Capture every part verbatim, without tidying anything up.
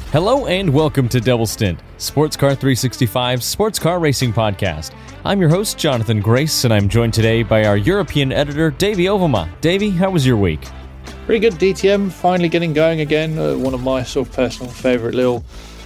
Hello and welcome to Double Stint, Sports Car three sixty-five's sports car racing podcast. I'm your host, Jonathan Grace, and I'm joined today by our European editor, Davey Ovema. Davey, how was your week? Pretty good. D T M finally getting going again. Uh, one of my sort of personal favourite little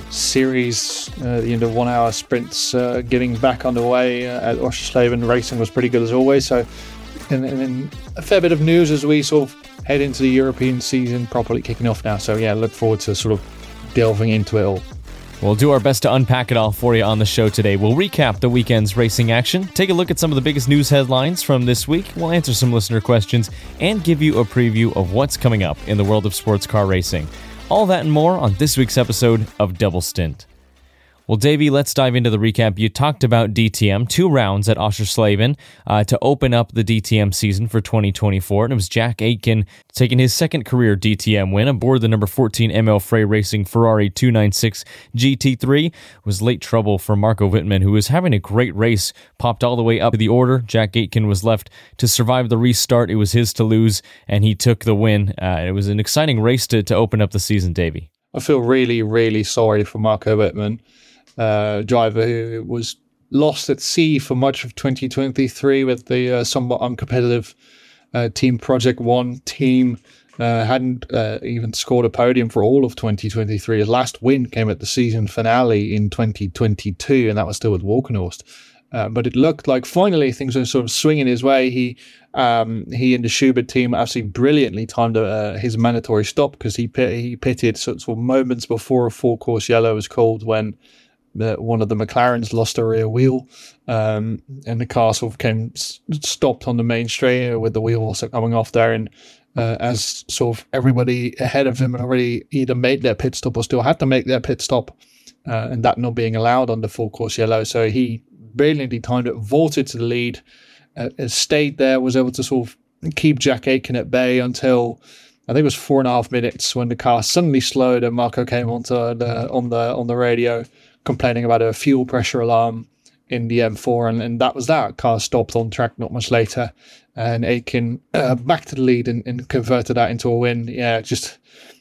series, uh, the end of one-hour sprints, uh, getting back underway uh, at Oschersleben. Racing was pretty good as always. So, and, and then a fair bit of news as we sort of head into the European season properly kicking off now. So yeah, look forward to sort of delving into it all. We'll do our best to unpack it all for you on the show today. We'll recap the weekend's racing action, take a look at some of the biggest news headlines from this week, we'll answer some listener questions, and give you a preview of what's coming up in the world of sports car racing. All that and more on this week's episode of Double Stint. Well, Davey, let's dive into the recap. You talked about D T M, two rounds at Oschersleben uh, to open up the D T M season for twenty twenty-four. And it was Jack Aitken taking his second career D T M win aboard the number fourteen M L Frey Racing Ferrari two ninety-six G T three. It was late trouble for Marco Wittmann, who was having a great race, popped all the way up the order. Jack Aitken was left to survive the restart. It was his to lose, and he took the win. Uh, it was an exciting race to, to open up the season, Davey. I feel really, really sorry for Marco Wittmann. Uh, driver who was lost at sea for much of twenty twenty-three with the uh, somewhat uncompetitive uh, Team Project One team. Uh, hadn't uh, even scored a podium for all of twenty twenty-three. His last win came at the season finale in twenty twenty-two, and that was still with Walkenhorst. Uh, but it looked like finally things were sort of swinging his way. He um, he and the Schubert team absolutely brilliantly timed uh, his mandatory stop because he pit, he pitted sort of moments before a full course yellow was called when The, one of the McLarens lost a rear wheel, um, and the car sort of came s- stopped on the main straight with the wheel also coming off there. And uh, as sort of everybody ahead of him had already either made their pit stop or still had to make their pit stop, uh, and that not being allowed under full course yellow. So he brilliantly timed it, vaulted to the lead, uh, stayed there, was able to sort of keep Jack Aitken at bay until I think it was four and a half minutes when the car suddenly slowed and Marco came onto the, on the on the radio, complaining about a fuel pressure alarm in the M four, and, and that was that. Car stopped on track not much later, and Aitken uh, back to the lead and, and converted that into a win. Yeah, just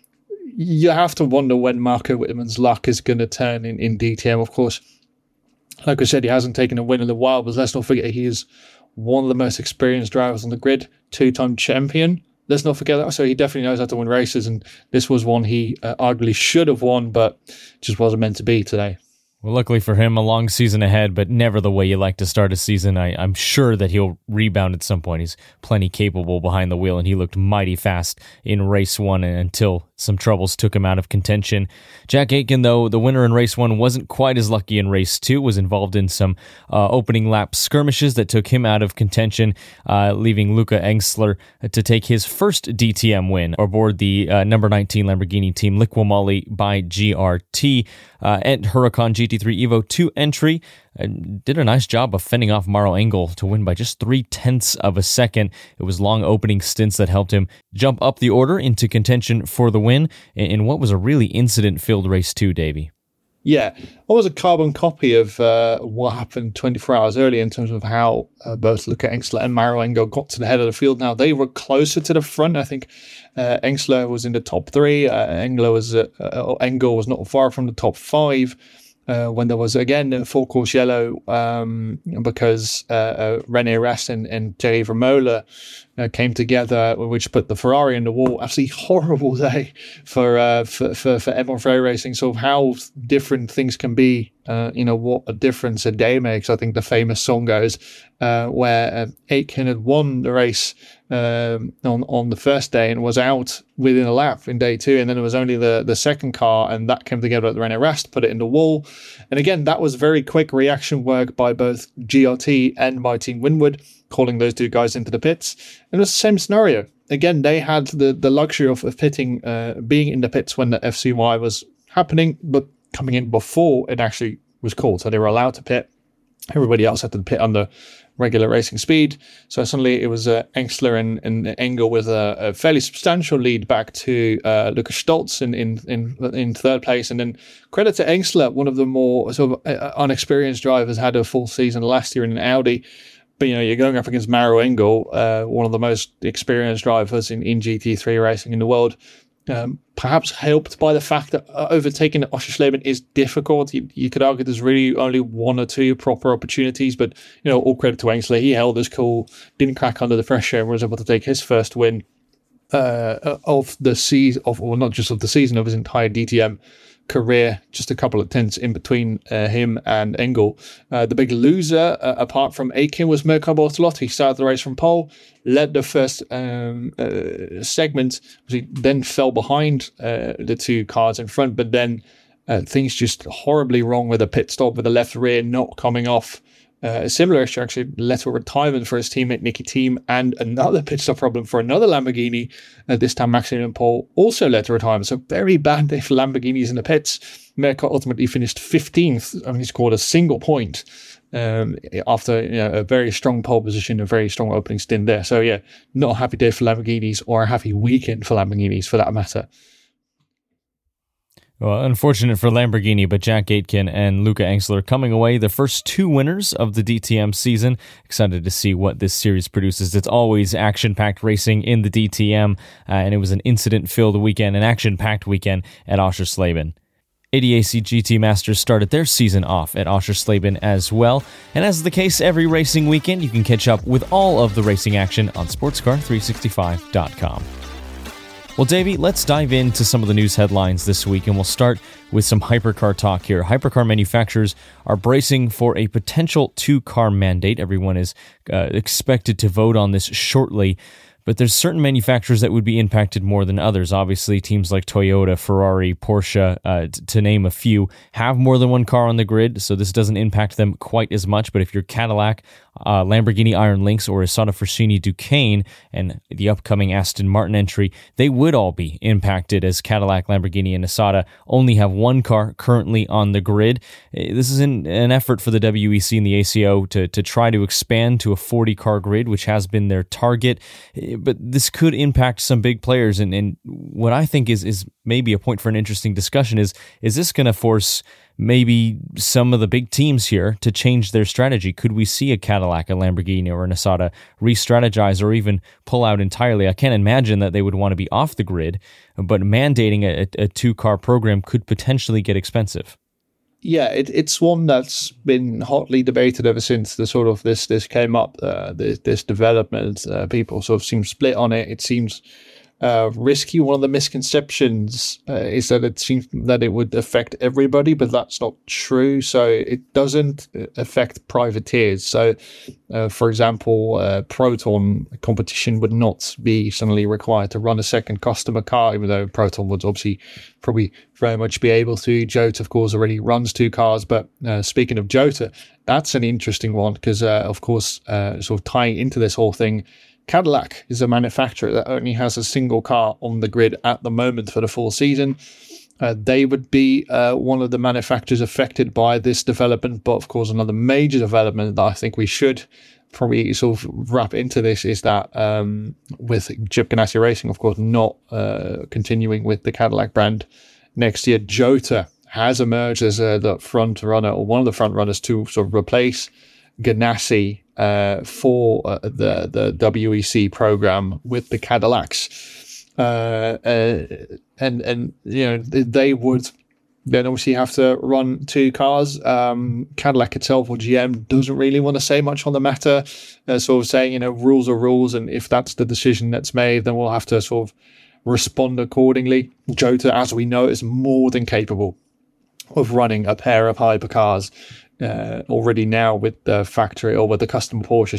you have to wonder when Marco Wittmann's luck is going to turn in, in D T M. Of course, like I said, he hasn't taken a win in a while, but let's not forget he is one of the most experienced drivers on the grid, two-time champion. Let's not forget that. So he definitely knows how to win races, and this was one he uh, arguably should have won, but just wasn't meant to be today. Well, luckily for him, a long season ahead, but never the way you like to start a season. I, I'm sure that he'll rebound at some point. He's plenty capable behind the wheel, and he looked mighty fast in race one until some troubles took him out of contention. Jack Aitken, though, the winner in race one, wasn't quite as lucky in race two, was involved in some uh, opening lap skirmishes that took him out of contention, uh, leaving Luca Engstler to take his first D T M win aboard the uh, number nineteen Lamborghini team Liqui by G R T uh, and Huracan G T three Evo two entry. Uh, did a nice job of fending off Maro Engel to win by just three-tenths of a second. It was long opening stints that helped him jump up the order into contention for the win in what was a really incident-filled race two, Davey. Yeah, almost a carbon copy of uh, what happened twenty-four hours earlier in terms of how uh, both Luca Engstler and Maro Engel got to the head of the field. Now, they were closer to the front. I think uh, Engstler was in the top three. Uh, Engel, was, uh, uh, Engel was not far from the top five. Uh, when there was, again, a full course yellow um, because uh, uh, René Rast and, and Thierry Vermeulen uh, came together, which put the Ferrari in the wall. Absolutely horrible day for uh, for, for, for M L Frey Racing. So how different things can be, uh, you know, what a difference a day makes. I think the famous song goes uh, where uh, Aitken had won the race Um, on on the first day and was out within a lap in day two, and then it was only the the second car, and that came together at the René Rast, put it in the wall. And again, that was very quick reaction work by both G R T and by Team Winwood, calling those two guys into the pits. And it was the same scenario. Again, they had the the luxury of, of pitting, uh, being in the pits when the F C Y was happening, but coming in before it actually was called, so they were allowed to pit. Everybody else had to pit under regular racing speed. So suddenly it was uh, Engstler and, and Engel with a, a fairly substantial lead back to uh, Lucas Stoltz in, in in in third place. And then credit to Engstler, one of the more sort of uh, unexperienced drivers, had a full season last year in an Audi. But, you know, you're going up against Maro Engel, uh, one of the most experienced drivers in, in G T three racing in the world. Um, perhaps helped by the fact that uh, overtaking Oschersleben is difficult. You, you could argue there's really only one or two proper opportunities, but you know, all credit to Ainsley. He held his cool, didn't crack under the pressure, and was able to take his first win uh, of the season, of or not just of the season, of his entire D T M career. Just a couple of tenths in between uh, him and Engel. Uh, the big loser, uh, apart from Akin, was Mirko Bortolotti. He started the race from pole, led the first um, uh, segment. He then fell behind uh, the two cars in front, but then uh, things just horribly wrong with a pit stop, with the left rear not coming off. Uh, a similar issue actually led to a retirement for his teammate Nicky Thiem, and another pit stop problem for another Lamborghini. Uh, this time Maximilian Paul also led to retirement. So very bad day for Lamborghinis in the pits. Mirko ultimately finished fifteenth. I mean, he scored a single point um, after you know, a very strong pole position, a very strong opening stint there. So yeah, not a happy day for Lamborghinis, or a happy weekend for Lamborghinis for that matter. Well, unfortunate for Lamborghini, but Jack Aitken and Luca Engstler coming away the first two winners of the D T M season. Excited to see what this series produces. It's always action-packed racing in the D T M, uh, and it was an incident-filled weekend, an action-packed weekend at Oschersleben. A D A C G T Masters started their season off at Oschersleben as well, and as is the case every racing weekend, you can catch up with all of the racing action on sportscar three sixty-five dot com. Well, Davey, let's dive into some of the news headlines this week, and we'll start with some hypercar talk here. Hypercar manufacturers are bracing for a potential two-car mandate. Everyone is uh, expected to vote on this shortly, but there's certain manufacturers that would be impacted more than others. Obviously, teams like Toyota, Ferrari, Porsche, uh, t- to name a few, have more than one car on the grid, so this doesn't impact them quite as much. But if you're Cadillac, uh, Lamborghini Iron Lynx, or Isotta Fraschini Duqueine, and the upcoming Aston Martin entry, they would all be impacted, as Cadillac, Lamborghini, and Isotta only have one car currently on the grid. This is an, an effort for the W E C and the A C O to, to try to expand to a forty-car grid, which has been their target. But this could impact some big players, and, and what I think is is maybe a point for an interesting discussion is, is this going to force maybe some of the big teams here to change their strategy? Could we see a Cadillac, a Lamborghini, or an Isotta re-strategize or even pull out entirely? I can't imagine that they would want to be off the grid, but mandating a, a two-car program could potentially get expensive. Yeah, it, it's one that's been hotly debated ever since the sort of this this came up, uh, this, this development. Uh, people sort of seem split on it. It seems uh, risky. One of the misconceptions uh, is that it seems that it would affect everybody, but that's not true. So it doesn't affect privateers. So, uh, for example, uh, Proton competition would not be suddenly required to run a second customer car, even though Proton would obviously probably very much be able to. Jota, of course, already runs two cars. But uh, speaking of Jota, that's an interesting one because, uh, of course, uh, sort of tying into this whole thing, Cadillac is a manufacturer that only has a single car on the grid at the moment for the full season. Uh, they would be uh, one of the manufacturers affected by this development. But, of course, another major development that I think we should probably sort of wrap into this is that um, with Chip Ganassi Racing, of course, not uh, continuing with the Cadillac brand next year, Jota has emerged as uh, the front runner, or one of the front runners, to sort of replace Ganassi uh, for uh, the the W E C program with the Cadillacs, uh, uh, and and you know they would then obviously have to run two cars. Um, Cadillac itself, or G M, doesn't really want to say much on the matter, uh, sort of saying, you know, rules are rules, and if that's the decision that's made, then we'll have to sort of respond accordingly. Jota, as we know, is more than capable of running a pair of hypercars uh, already now with the factory or with the custom Porsche.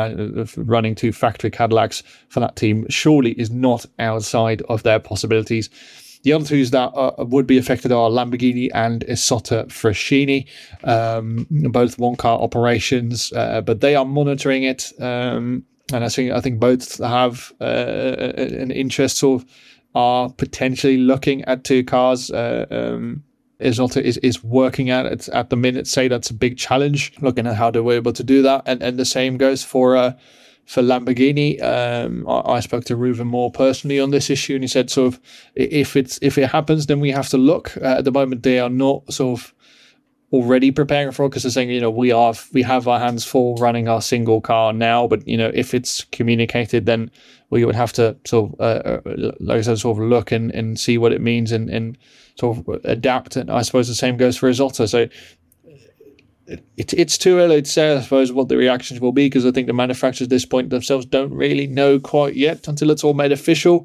So running two factory Cadillacs for that team surely is not outside of their possibilities. The other two that uh, would be affected are Lamborghini and Isotta Fraschini, um, both one-car operations, uh, but they are monitoring it. Um, and I think I think both have uh, an interest, sort of are potentially looking at two cars. Uh, um, Isotta is, is working at it at the minute. Say that's a big challenge, looking at how they were able to do that. And and the same goes for uh, for Lamborghini. Um, I, I spoke to Reuven Moore personally on this issue, and he said sort of if it's if it happens, then we have to look. Uh, at the moment, they are not sort of already preparing for, because they're saying, you know, we are we have our hands full running our single car now, but you know, if it's communicated, then we would have to sort of, uh, like I said, sort of look and, and see what it means and, and sort of adapt. And I suppose the same goes for Isotta. So it, it's too early to say, I suppose, what the reactions will be, because I think the manufacturers at this point themselves don't really know quite yet until it's all made official.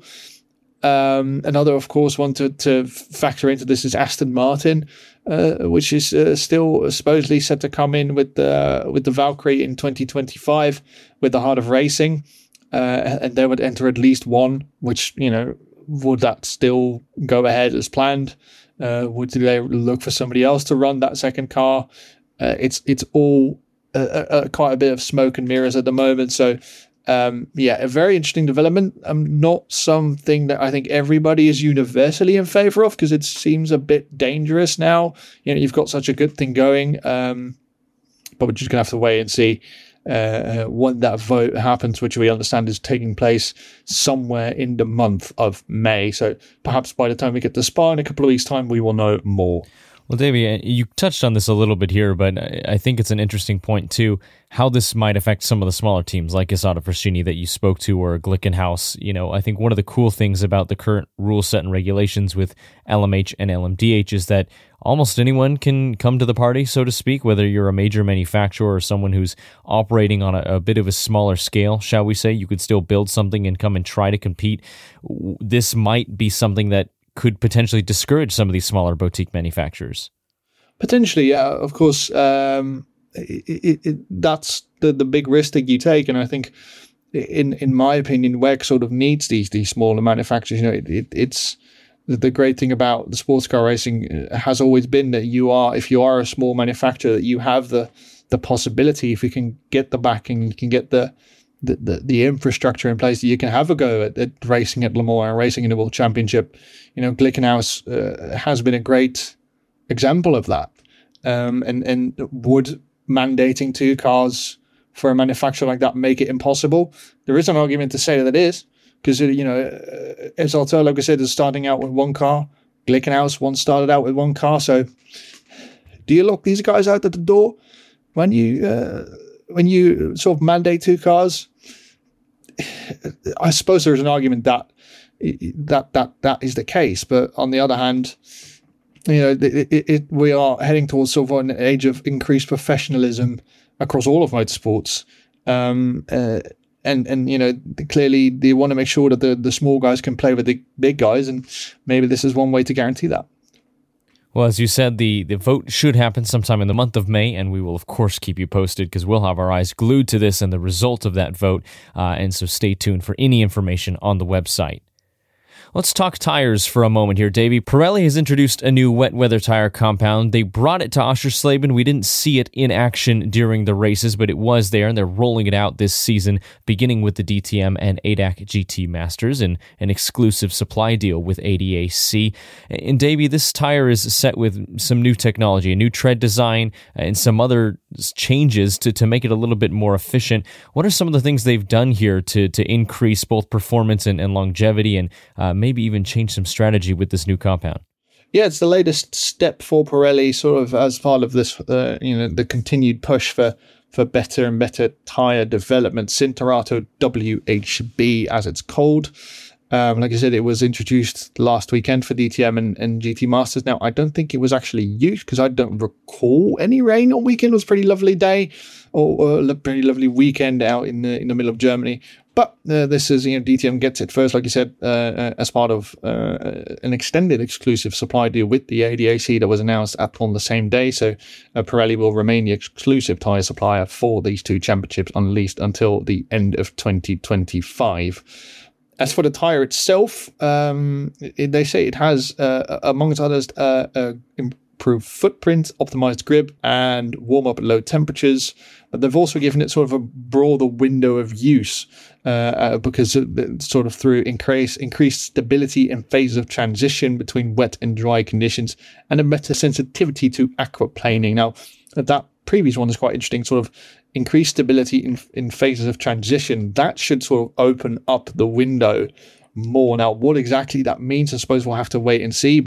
Um, another, of course, one to, to factor into this is Aston Martin, uh, which is uh, still supposedly set to come in with the with the Valkyrie in twenty twenty-five with the Heart of Racing, uh, and they would enter at least one. Which, you know, would that still go ahead as planned? Uh, would they look for somebody else to run that second car? Uh, it's it's all uh, uh, quite a bit of smoke and mirrors at the moment. So. Um, yeah, a very interesting development. Um, not something that I think everybody is universally in favor of, because it seems a bit dangerous now. You know, you've got such a good thing going, um, but we're just gonna have to wait and see uh, when that vote happens, which we understand is taking place somewhere in the month of May. So perhaps by the time we get to Spa in a couple of weeks' time, we will know more. Well, Davey, you touched on this a little bit here, but I think it's an interesting point, too, how this might affect some of the smaller teams like Isotta Fraschini that you spoke to, or Glickenhaus. You know, I think one of the cool things about the current rule set and regulations with L M H and L M D H is that almost anyone can come to the party, so to speak, whether you're a major manufacturer or someone who's operating on a, a bit of a smaller scale, shall we say. You could still build something and come and try to compete. This might be something that could potentially discourage some of these smaller boutique manufacturers. Potentially, yeah. Of course, um, it, it, it, that's the, the big risk that you take. And I think, in in my opinion, W E C sort of needs these these smaller manufacturers. You know, it, it, it's the great thing about the sports car racing has always been that you are, if you are a small manufacturer, that you have the the possibility, if you can get the backing, you can get the The, the, the infrastructure in place, that you can have a go at, at racing at Le Mans and racing in the World Championship. You know, Glickenhaus uh, has been a great example of that. Um, and, and would mandating two cars for a manufacturer like that make it impossible? There is an argument to say that it is, because, you know, uh, Isotta, like I said, is starting out with one car. Glickenhaus once started out with one car. So do you lock these guys out at the door when you... Uh, when you sort of mandate two cars? I suppose there's an argument that that that that is the case, but on the other hand, you know, it, it, it, we are heading towards sort of an age of increased professionalism across all of motorsports, um, uh, and and you know, clearly they want to make sure that the the small guys can play with the big guys, and maybe this is one way to guarantee that. Well, as you said, the, the vote should happen sometime in the month of May, and we will, of course, keep you posted, because we'll have our eyes glued to this and the result of that vote, uh, and so stay tuned for any information on the website. Let's talk tires for a moment here, Davey. Pirelli has introduced a new wet weather tire compound. They brought it to Oschersleben. We didn't see it in action during the races, but it was there, and they're rolling it out this season, beginning with the D T M and A D A C G T Masters, and an exclusive supply deal with A D A C. And Davey, this tire is set with some new technology, a new tread design, and some other changes to, to make it a little bit more efficient. What are some of the things they've done here to, to increase both performance and, and longevity, and uh, maybe even change some strategy with this new compound? Yeah, it's the latest step for Pirelli, sort of as part of this, uh, you know, the continued push for for better and better tire development. Cinturato W H B, as it's called. Um, like I said, it was introduced last weekend for D T M and, and G T Masters. Now, I don't think it was actually used, because I don't recall any rain on weekend. It was a pretty lovely day, or, or a pretty lovely weekend out in the in the middle of Germany. But uh, this is, you know, D T M gets it first, like you said, uh, uh, as part of uh, an extended exclusive supply deal with the A D A C that was announced at, on the same day. So uh, Pirelli will remain the exclusive tyre supplier for these two championships, at least until the end of twenty twenty-five. As for the tyre itself, um, it, they say it has, uh, amongst others, uh, uh, improved footprint, optimized grip, and warm up at low temperatures. But they've also given it sort of a broader window of use, uh, uh, because it, sort of through increase, increased stability in phases of transition between wet and dry conditions, and a better sensitivity to aquaplaning. Now, that previous one is quite interesting, sort of increased stability in, in phases of transition. That should sort of open up the window more. Now, what exactly that means, I suppose we'll have to wait and see, but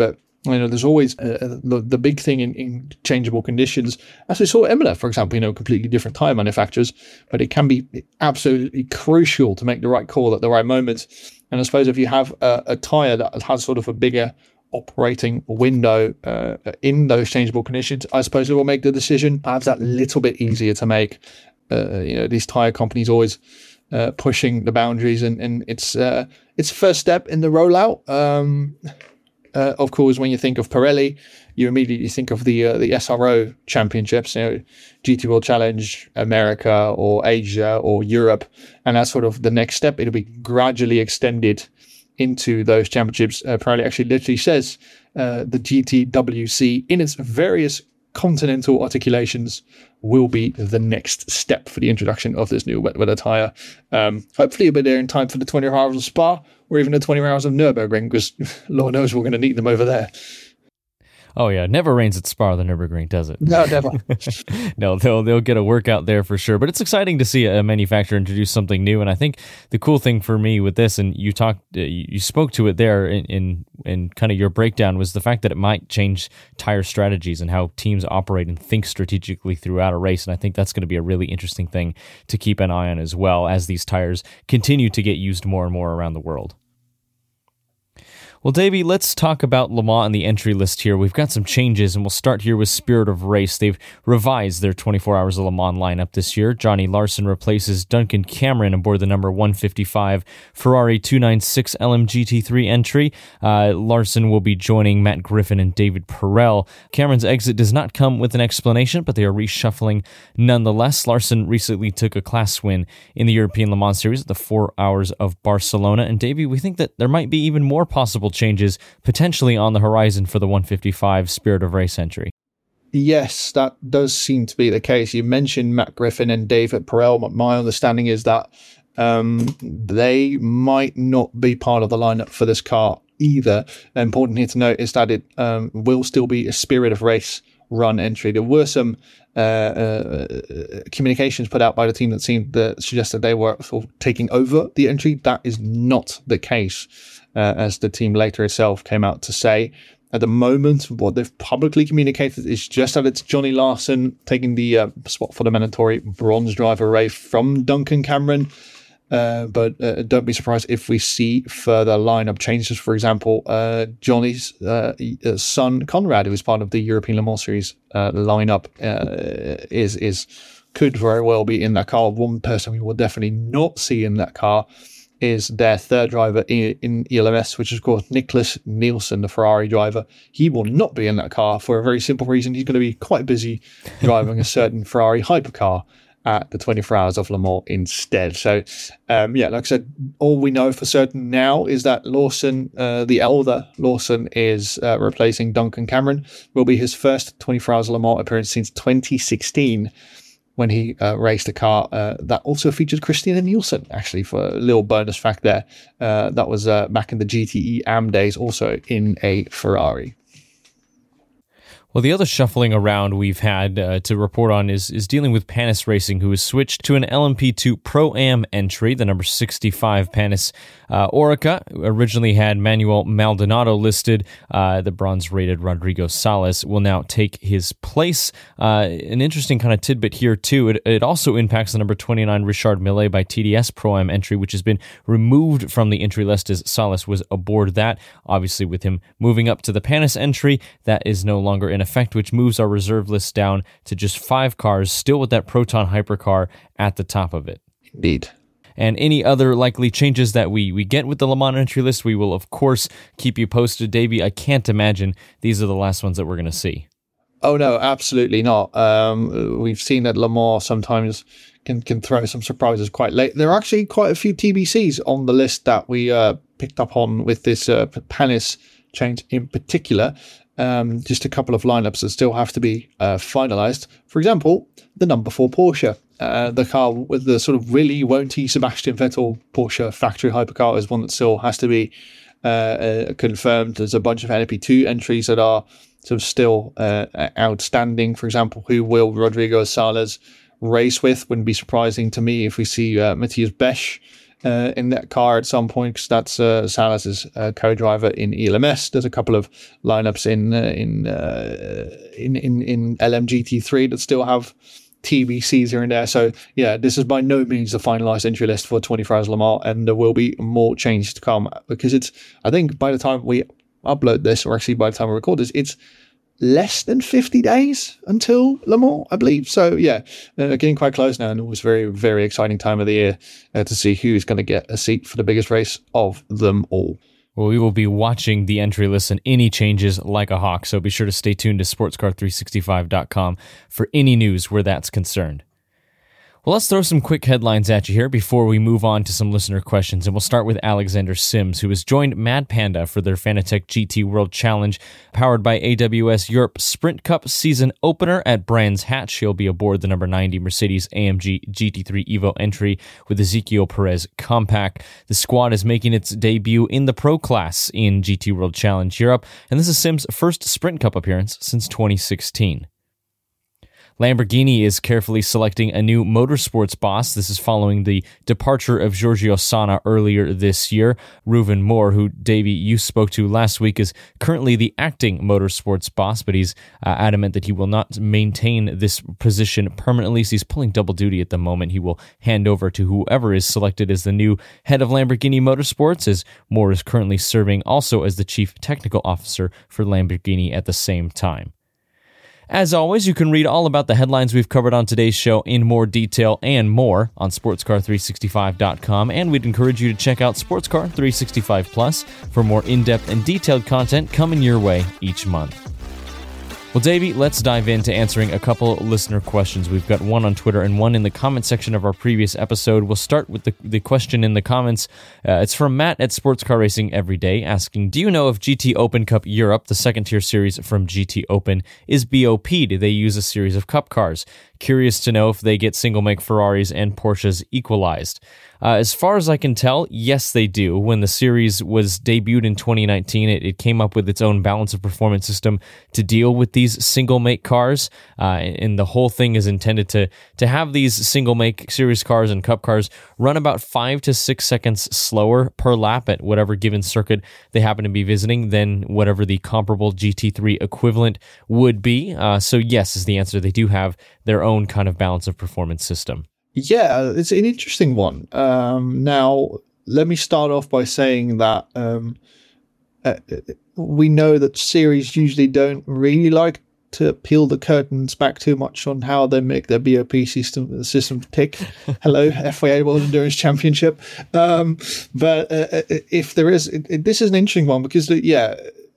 You know, there's always uh, the, the big thing in, in changeable conditions, as we saw at Imola, for example, you know, completely different tyre manufacturers, but it can be absolutely crucial to make the right call at the right moment. And I suppose if you have a, a tyre that has sort of a bigger operating window uh, in those changeable conditions, I suppose it will make the decision perhaps that little bit easier to make. Uh, you know, these tyre companies always uh, pushing the boundaries, and, and it's uh, it's first step in the rollout. Um, Uh, of course, when you think of Pirelli, you immediately think of the uh, the S R O championships, you know, G T World Challenge, America or Asia or Europe, and that's sort of the next step. It'll be gradually extended into those championships. Uh, Pirelli actually literally says uh, the G T W C in its various continental articulations will be the next step for the introduction of this new wet weather tyre. Um, hopefully it'll be there in time for the twenty-four hours of Spa, or even the twenty-four hours of Nürburgring, because Lord knows we're going to need them over there. Oh yeah, it never rains at Spa or the Nürburgring, does it? No, never. No, they'll they'll get a workout there for sure. But it's exciting to see a manufacturer introduce something new. And I think the cool thing for me with this, and you talked, uh, you spoke to it there in, in in kind of your breakdown, was the fact that it might change tire strategies and how teams operate and think strategically throughout a race. And I think that's going to be a really interesting thing to keep an eye on as well as these tires continue to get used more and more around the world. Well, Davey, let's talk about Le Mans and the entry list here. We've got some changes, and we'll start here with Spirit of Race. They've revised their twenty-four Hours of Le Mans lineup this year. Johnny Larson replaces Duncan Cameron aboard the number one fifty-five Ferrari two ninety-six L M G T three entry. Uh, Larson will be joining Matt Griffin and David Perel. Cameron's exit does not come with an explanation, but they are reshuffling nonetheless. Larson recently took a class win in the European Le Mans Series at the four Hours of Barcelona. And Davey, we think that there might be even more possible changes potentially on the horizon for the one fifty-five Spirit of Race entry. Yes, that does seem to be the case. You mentioned Matt Griffin and David Perel. My understanding is that um, they might not be part of the lineup for this car either. Important here to note is that it um, will still be a Spirit of Race run entry. There were some uh, uh, communications put out by the team that seemed that suggested they were sort of taking over the entry. That is not the case, uh, as the team later itself came out to say. At the moment, what they've publicly communicated is just that it's Johnny Larson taking the uh, spot for the mandatory bronze driver race from Duncan Cameron. Uh, but uh, don't be surprised if we see further lineup changes. For example, uh, Johnny's uh, son Conrad, who is part of the European Le Mans Series uh, lineup, uh, is is could very well be in that car. One person we will definitely not see in that car is their third driver in, in E L M S, which is, of course, Nicholas Nielsen, the Ferrari driver. He will not be in that car for a very simple reason. He's going to be quite busy driving a certain Ferrari hypercar at the twenty-four Hours of Le Mans instead. So, um, yeah, like I said, all we know for certain now is that Lawson, uh, the elder Lawson, is uh, replacing Duncan Cameron. Will be his first twenty-four Hours of Le Mans appearance since twenty sixteen, when he uh, raced a car uh, that also featured Christina Nielsen, actually, for a little bonus fact there. Uh, that was uh, back in the G T E A M days, also in a Ferrari. Well, the other shuffling around we've had uh, to report on is is dealing with Panis Racing, who has switched to an L M P two Pro-Am entry. The number sixty-five Panis uh, Oreca originally had Manuel Maldonado listed. Uh, the bronze-rated Rodrigo Salas will now take his place. Uh, an interesting kind of tidbit here, too. It, it also impacts the number twenty-nine Richard Millet by T D S Pro-Am entry, which has been removed from the entry list as Salas was aboard that. Obviously, with him moving up to the Panis entry, that is no longer in effect, which moves our reserve list down to just five cars, still with that Proton hypercar at the top of it. Indeed. And any other likely changes that we, we get with the Le Mans entry list, we will, of course, keep you posted. Davey, I can't imagine these are the last ones that we're going to see. Oh, no, absolutely not. Um, we've seen that Le Mans sometimes can, can throw some surprises quite late. There are actually quite a few T B Cs on the list that we uh, picked up on with this uh, Panis change in particular. Um, just a couple of lineups that still have to be uh, finalised. For example, the number four Porsche. Uh, the car with the sort of really won't-y Sebastian Vettel Porsche factory hypercar is one that still has to be uh, uh, confirmed. There's a bunch of N L P two entries that are sort of still uh, outstanding. For example, who will Rodrigo Salas race with? Wouldn't be surprising to me if we see uh, Matthias Besch uh, in that car at some point, because that's uh, Salas's uh, co-driver in E L M S. There's a couple of lineups in uh, in, uh, in in in L M G T three that still have T B Cs here and there. So yeah, this is by no means the finalized entry list for twenty-four Hours Le Mans, and there will be more changes to come, because it's, I think by the time we upload this, or actually by the time we record this, it's less than fifty days until Le Mans, I believe. So yeah, uh, getting quite close now, and it was very, very exciting time of the year uh, to see who's going to get a seat for the biggest race of them all. Well, we will be watching the entry list and any changes like a hawk, so be sure to stay tuned to sports car three sixty-five dot com for any news where that's concerned. Well, let's throw some quick headlines at you here before we move on to some listener questions, and we'll start with Alexander Sims, who has joined Mad Panda for their Fanatec G T World Challenge, powered by A W S Europe Sprint Cup season opener at Brands Hatch. He'll be aboard the number ninety Mercedes A M G G T three Evo entry with Ezequiel Perez Compact. The squad is making its debut in the Pro class in G T World Challenge Europe, and this is Sims' first Sprint Cup appearance since twenty sixteen. Lamborghini is carefully selecting a new motorsports boss. This is following the departure of Giorgio Sana earlier this year. Reuven Moore, who, Davey, you spoke to last week, is currently the acting motorsports boss, but he's uh, adamant that he will not maintain this position permanently, so he's pulling double duty at the moment. He will hand over to whoever is selected as the new head of Lamborghini Motorsports, as Moore is currently serving also as the chief technical officer for Lamborghini at the same time. As always, you can read all about the headlines we've covered on today's show in more detail and more on sports car three sixty-five dot com, and we'd encourage you to check out Sportscar three sixty-five Plus for more in-depth and detailed content coming your way each month. Well, Davey, let's dive into answering a couple listener questions. We've got one on Twitter and one in the comment section of our previous episode. We'll start with the, the question in the comments. Uh, it's from Matt at Sports Car Racing Everyday, asking, do you know if G T Open Cup Europe, the second-tier series from G T Open, is B O P? Do they use a series of cup cars? Curious to know if they get single-make Ferraris and Porsches equalized. Uh, as far as I can tell, yes, they do. When the series was debuted in twenty nineteen, it, it came up with its own balance of performance system to deal with these single-make cars, uh, and the whole thing is intended to to have these single-make series cars and cup cars run about five to six seconds slower per lap at whatever given circuit they happen to be visiting than whatever the comparable G T three equivalent would be. Uh, so yes, is the answer. They do have their own kind of balance of performance system. Yeah, it's an interesting one. Um, now, let me start off by saying that um, uh, we know that series usually don't really like to peel the curtains back too much on how they make their B O P system system tick. Hello, F I A World Endurance Championship. Um, but uh, if there is, it, it, this is an interesting one because, yeah,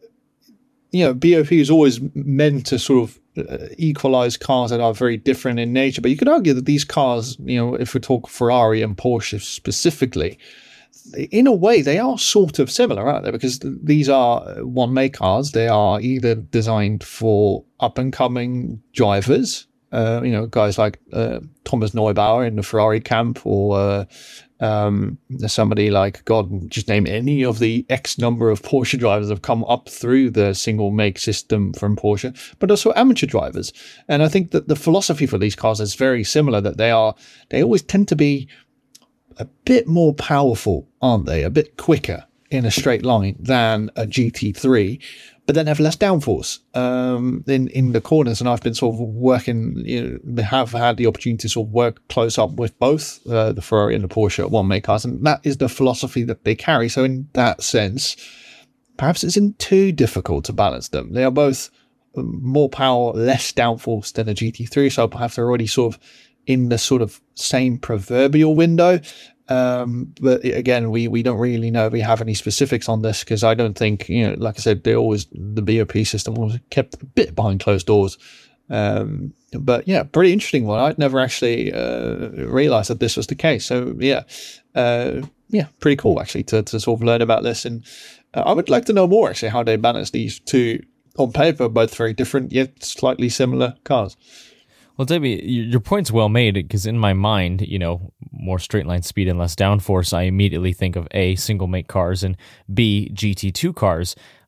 you know, B O P is always meant to sort of uh, equalize cars that are very different in nature. But you could argue that these cars, you know, if we talk Ferrari and Porsche specifically, in a way, they are sort of similar, aren't they? Because these are one-make cars. They are either designed for up-and-coming drivers, uh, you know, guys like uh, Thomas Neubauer in the Ferrari camp, or uh, um, somebody like, God, just name any of the X number of Porsche drivers that have come up through the single-make system from Porsche, but also amateur drivers. And I think that the philosophy for these cars is very similar, that they are, they always tend to be a bit more powerful, aren't they? A bit quicker in a straight line than a G T three, but then have less downforce um, in in the corners. And I've been sort of working, you know, have had the opportunity to sort of work close up with both uh, the Ferrari and the Porsche one make cars, and that is the philosophy that they carry. So in that sense, perhaps it isn't too difficult to balance them. They are both more power, less downforce than a G T three, so perhaps they're already sort of in the sort of same proverbial window. Um, but again, we, we don't really know if we have any specifics on this, because I don't think, you know, like I said, they always, the B O P system was kept a bit behind closed doors. Um, but yeah, pretty interesting one. I'd never actually uh, realized that this was the case. So yeah, uh, yeah, pretty cool actually to, to sort of learn about this. And uh, I would like to know more actually how they balance these two on paper, both very different yet slightly similar cars. Well, Debbie, your point's well made, because in my mind, you know, more straight line speed and less downforce, I immediately think of A, single make cars, and B, G T two cars.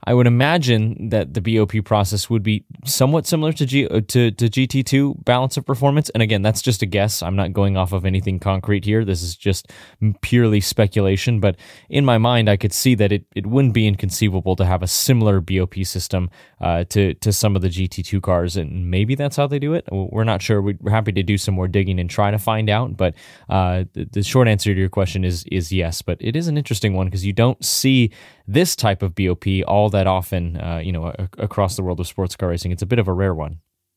I would imagine that the B O P process would be somewhat similar to G, to, to G T two balance of performance. And again, that's just a guess. I'm not going off of anything concrete here. This is just purely speculation. But in my mind, I could see that it, it wouldn't be inconceivable to have a similar B O P system uh, to, to some of the G T two cars. And maybe that's how they do it. We're not sure. We're happy to do some more digging and try to find out. But uh, the, the short answer to your question is, is yes. But it is an interesting one because you don't see this type of B O P all that often, uh, you know, a- across the world of sports car racing. It's a bit of a rare one.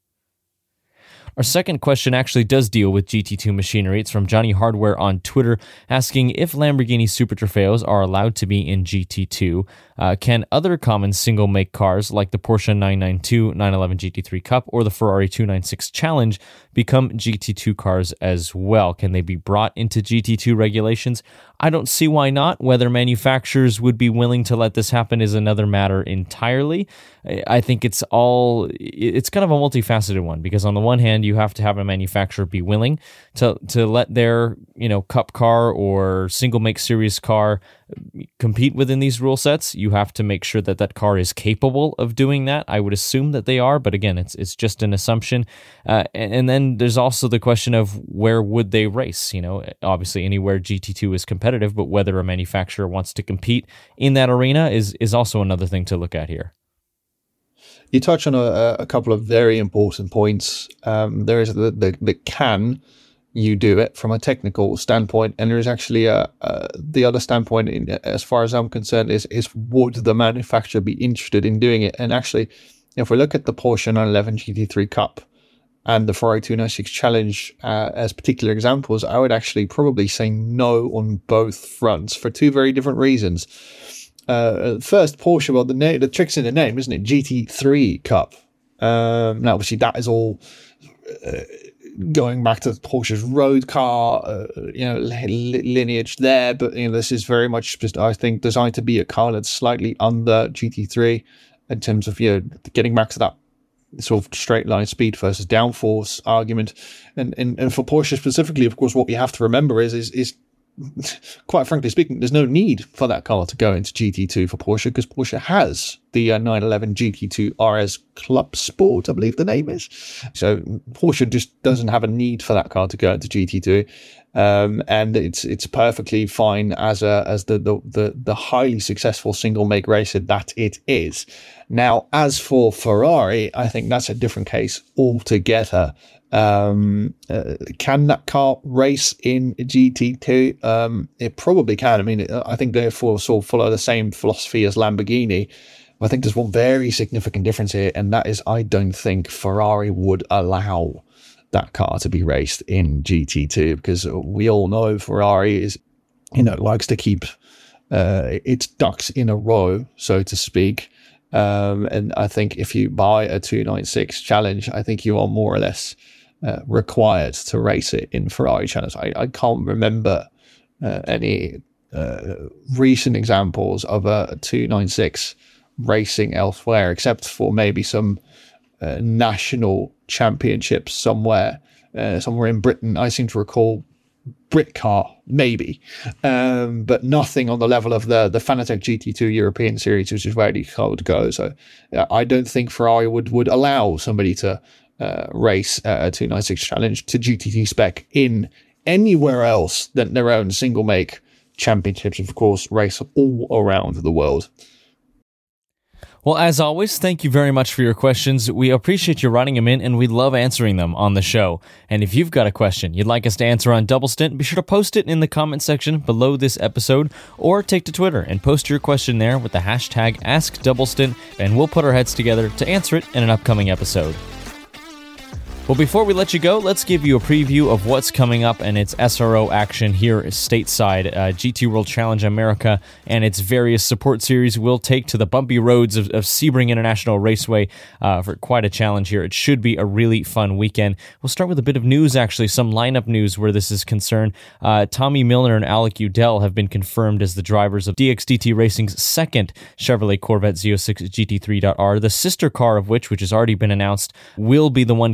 Our second question actually does deal with G T two machinery. It's from Johnny Hardware on Twitter, asking if Lamborghini Super Trofeos are allowed to be in G T two. Uh, can other common single-make cars like the Porsche nine ninety-two, nine eleven G T three Cup, or the Ferrari two ninety-six Challenge become G T two cars as well? Can they be brought into G T two regulations? I don't see why not. Whether manufacturers would be willing to let this happen is another matter entirely. I think it's all, it's kind of a multifaceted one, because on the one hand, you have to have a manufacturer be willing to to let their, you know, Cup car or single make series car compete within these rule sets. You have to make sure that that car is capable of doing that. I would assume that they are, but again, it's it's just an assumption. Uh, and, and then there's also the question of where would they race? You know, obviously anywhere G T two is competitive, but whether a manufacturer wants to compete in that arena is is also another thing to look at here. You touch on a, a couple of very important points. Um, there is the, the, the can you do it from a technical standpoint, and there is actually a, a the other standpoint, in, as far as I'm concerned, is is would the manufacturer be interested in doing it? And actually, if we look at the Porsche nine eleven G T three Cup and the Ferrari two ninety-six Challenge uh, as particular examples, I would actually probably say no on both fronts for two very different reasons. Uh, first, Porsche, well, the name, the trick's in the name, isn't it? G T three Cup. Um, now, obviously, that is all uh, going back to Porsche's road car, uh, you know, lineage there. But you know, this is very much just, I think, designed to be a car that's slightly under G T three in terms of, you know, getting back to that sort of straight line speed versus downforce argument. And and and for Porsche specifically, of course, what we have to remember is is is. quite frankly speaking, there's no need for that car to go into G T two for Porsche, because Porsche has the uh, nine eleven G T two R S Club Sport, I believe the name is. So Porsche just doesn't have a need for that car to go into G T two, um, and it's it's perfectly fine as a as the the the, the highly successful single make racer that it is. Now, as for Ferrari, I think that's a different case altogether. Um, uh, can that car race in G T two? Um, it probably can. I mean, it, I think they sort of follow the same philosophy as Lamborghini. I think there's one very significant difference here, and that is I don't think Ferrari would allow that car to be raced in G T two, because we all know Ferrari is, you know, likes to keep uh, its ducks in a row, so to speak. Um, and I think if you buy a two ninety-six Challenge, I think you are more or less Uh, required to race it in Ferrari channels. I, I can't remember uh, any uh, recent examples of a, a two ninety-six racing elsewhere, except for maybe some uh, national championships somewhere, uh, somewhere in Britain. I seem to recall Britcar, maybe, um, but nothing on the level of the the Fanatec G T two European Series, which is where the car would go. So uh, I don't think Ferrari would would allow somebody to Uh, race uh, a two ninety-six Challenge to G T T spec in anywhere else than their own single make championships, of course, race all around the world. Well, as always, thank you very much for your questions. We appreciate you writing them in, and we love answering them on the show. And if you've got a question you'd like us to answer on Double Stint, be sure to post it in the comment section below this episode, or take to Twitter and post your question there with the hashtag AskDoubleStint, and we'll put our heads together to answer it in an upcoming episode. Well, before we let you go, let's give you a preview of what's coming up and its S R O action here stateside. Uh, G T World Challenge America and its various support series will take to the bumpy roads of, of Sebring International Raceway uh, for quite a challenge here. It should be a really fun weekend. We'll start with a bit of news, actually, some lineup news where this is concerned. Uh, Tommy Milner and Alec Udell have been confirmed as the drivers of D X D T Racing's second Chevrolet Corvette Z oh six G T three R, the sister car of which, which has already been announced, will be the one competing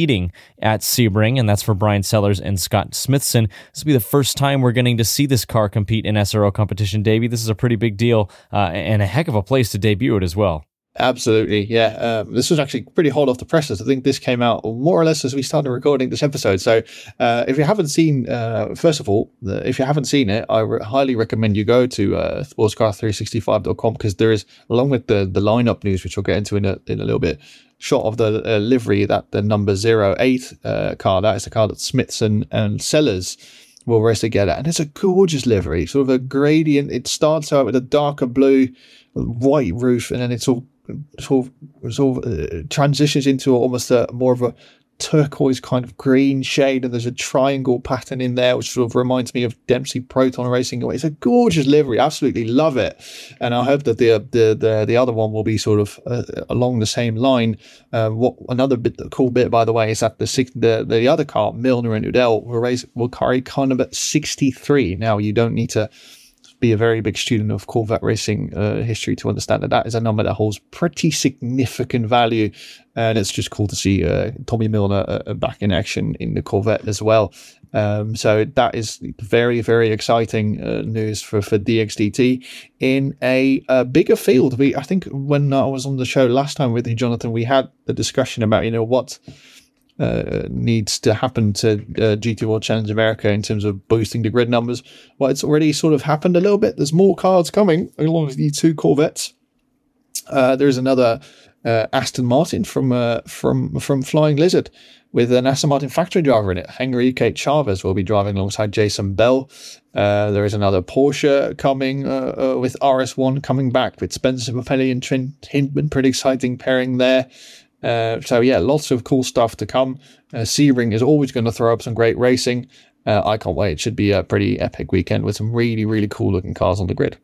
competing at Sebring, and that's for Brian Sellers and Scott Smithson. This will be the first time we're getting to see this car compete in S R O competition, Davey. This is a pretty big deal uh, and a heck of a place to debut it as well. Absolutely, yeah. Um, this was actually pretty hot off the presses. I think this came out more or less as we started recording this episode. So uh, if you haven't seen, uh, first of all, the, if you haven't seen it, I re- highly recommend you go to uh, sports car three sixty-five dot com, because there is, along with the, the lineup news, which we'll get into in a, in a little bit, shot of the uh, livery, that the number zero eight uh, car, that is the car that Smithson and Sellers will race together. And it's a gorgeous livery, sort of a gradient. It starts out with a darker blue, white roof, and then it's all sort of, sort of uh, transitions into almost a more of a turquoise kind of green shade, and there's a triangle pattern in there which sort of reminds me of Dempsey Proton Racing. It's a gorgeous livery, absolutely love it, and I hope that the the the, the other one will be sort of uh, along the same line. Uh, what another bit cool bit, by the way, is that the the the other car, Milner and Udell, will race will carry kind of at sixty-three. Now you don't need to be a very big student of Corvette racing uh, history to understand that that is a number that holds pretty significant value, and it's just cool to see uh, Tommy Milner uh, back in action in the Corvette as well. Um, so that is very, very exciting uh, news for, for D X D T in a, a bigger field. We, I think when I was on the show last time with you, Jonathan, we had the discussion about, you know, what Uh, needs to happen to uh, G T World Challenge America in terms of boosting the grid numbers. Well, it's already sort of happened a little bit. There's more cars coming along with the two Corvettes. Uh, there's another uh, Aston Martin from uh, from from Flying Lizard with an Aston Martin factory driver in it. Henrique Chavez will be driving alongside Jason Bell. Uh, there is another Porsche coming uh, uh, with R S one coming back with Spencer Papelli and Trent Hindman. Pretty exciting pairing there. Uh, so yeah, lots of cool stuff to come. Uh, Sebring is always going to throw up some great racing. Uh, I can't wait. It should be a pretty epic weekend with some really, really cool looking cars on the grid.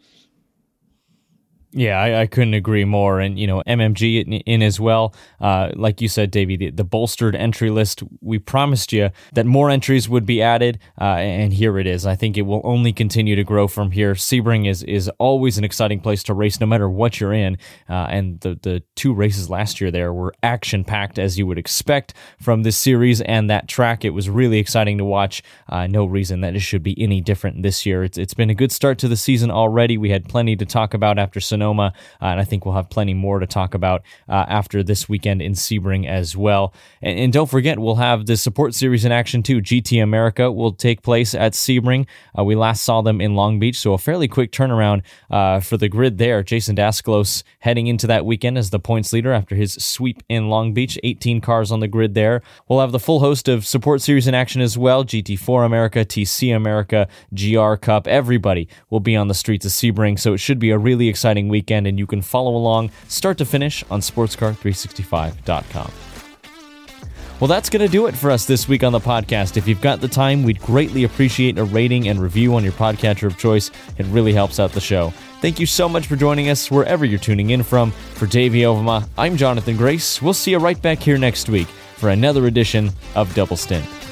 Yeah, I, I couldn't agree more. And, you know, M M G in, in as well. Uh, like you said, Davey, the, the bolstered entry list, we promised you that more entries would be added, uh, and here it is. I think it will only continue to grow from here. Sebring is is always an exciting place to race, no matter what you're in. Uh, and the, the two races last year there were action-packed, as you would expect from this series and that track. It was really exciting to watch. Uh, no reason that it should be any different this year. It's It's been a good start to the season already. We had plenty to talk about after Sonoma. Uh, and I think we'll have plenty more to talk about uh, after this weekend in Sebring as well. And, and don't forget, we'll have the support series in action too. G T America will take place at Sebring. Uh, we last saw them in Long Beach, so a fairly quick turnaround uh, for the grid there. Jason Dasclos heading into that weekend as the points leader after his sweep in Long Beach. eighteen cars on the grid there. We'll have the full host of support series in action as well. G T four America, T C America, G R Cup. Everybody will be on the streets of Sebring, so it should be a really exciting weekend. Weekend, and you can follow along start to finish on sports car three sixty-five dot com. Well, that's going to do it for us this week on the podcast. If you've got the time, we'd greatly appreciate a rating and review on your podcatcher of choice. It really helps out the show. Thank you so much for joining us wherever you're tuning in from. For Davey Ovema, I'm Jonathan Grace. We'll see you right back here next week for another edition of Double Stint.